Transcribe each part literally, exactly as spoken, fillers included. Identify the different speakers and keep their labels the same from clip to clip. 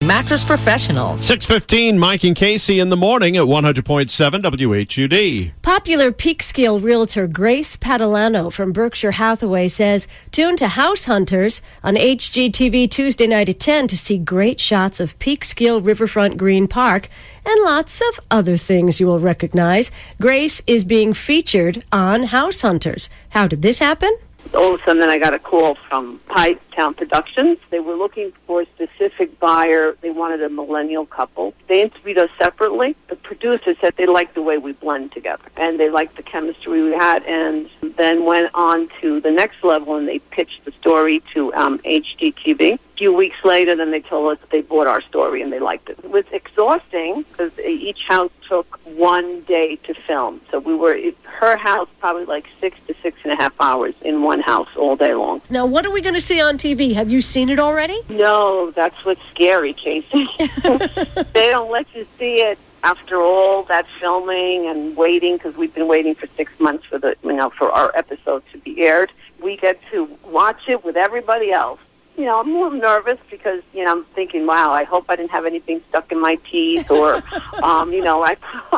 Speaker 1: Mattress Professionals.
Speaker 2: six fifteen, Mike and Casey in the morning at one hundred point seven W H U D.
Speaker 3: Popular Peekskill realtor Grace Padalano from Berkshire Hathaway says, tune to House Hunters on H G T V Tuesday night at ten to see great shots of Peekskill Riverfront Green Park and lots of other things you will recognize. Grace is being featured on House Hunters. How did this happen?
Speaker 4: All of a sudden, then I got a call from Pipe Town Productions. They were looking for a specific buyer. They wanted a millennial couple. They interviewed us separately. The producer said they liked the way we blend together, and they liked the chemistry we had, and then went on to the next level, and they pitched the story to um, H G T V. A few weeks later, then they told us they bought our story, and they liked it. It was exhausting because each house took one day to film. So we were, her house, probably like six to six and a half hours in one house all day long.
Speaker 3: Now, what are we going to see on T V? Have you seen it already?
Speaker 4: No, that's what's scary, Casey. They don't let you see it after all that filming and waiting, because we've been waiting for six months for the, you know, for our episode to be aired. We get to watch it with everybody else. You know, I'm a little nervous because, you know, I'm thinking, wow, I hope I didn't have anything stuck in my teeth, or, um, you know, I,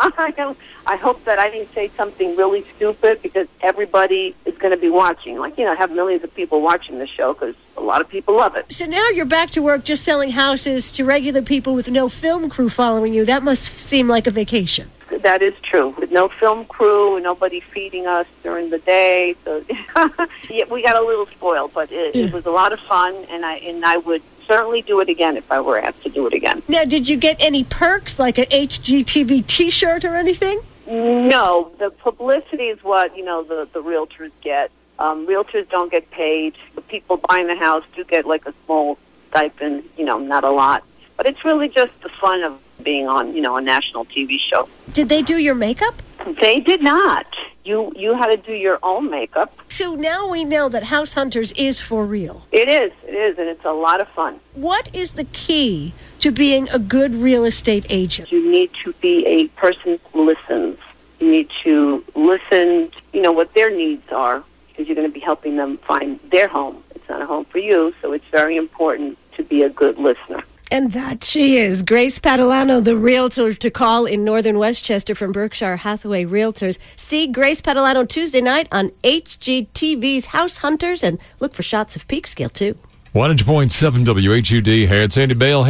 Speaker 4: I hope that I didn't say something really stupid, because everybody is going to be watching. Like, you know, I have millions of people watching the show because a lot of people love it.
Speaker 3: So now you're back to work just selling houses to regular people with no film crew following you. That must seem like a vacation.
Speaker 4: That is true. With no film crew and nobody feeding us during the day, so yeah, we got a little spoiled. But it, yeah. it was a lot of fun, and I and I would certainly do it again if I were asked to do it again.
Speaker 3: Now, did you get any perks like an H G T V T-shirt or anything?
Speaker 4: No, the publicity is what you know the the realtors get. Um, realtors don't get paid. The people buying the house do get like a small stipend. You know, not a lot, but it's really just the fun of being on, you know, a national T V show.
Speaker 3: Did they do your makeup?
Speaker 4: They did not. You you had to do your own makeup.
Speaker 3: So now we know that House Hunters is for real.
Speaker 4: It is, it is, and it's a lot of fun.
Speaker 3: What is the key to being a good real estate agent?
Speaker 4: You need to be a person who listens. You need to listen to, you know, what their needs are, because you're going to be helping them find their home. It's not a home for you, so it's very important to be a good listener.
Speaker 3: And that she is, Grace Padalano, the realtor to call in Northern Westchester from Berkshire Hathaway Realtors. See Grace Padalano Tuesday night on H G T V's House Hunters, and look for shots of Peekskill, too.
Speaker 5: one hundred point seven W H U D, here at Sandy Bale.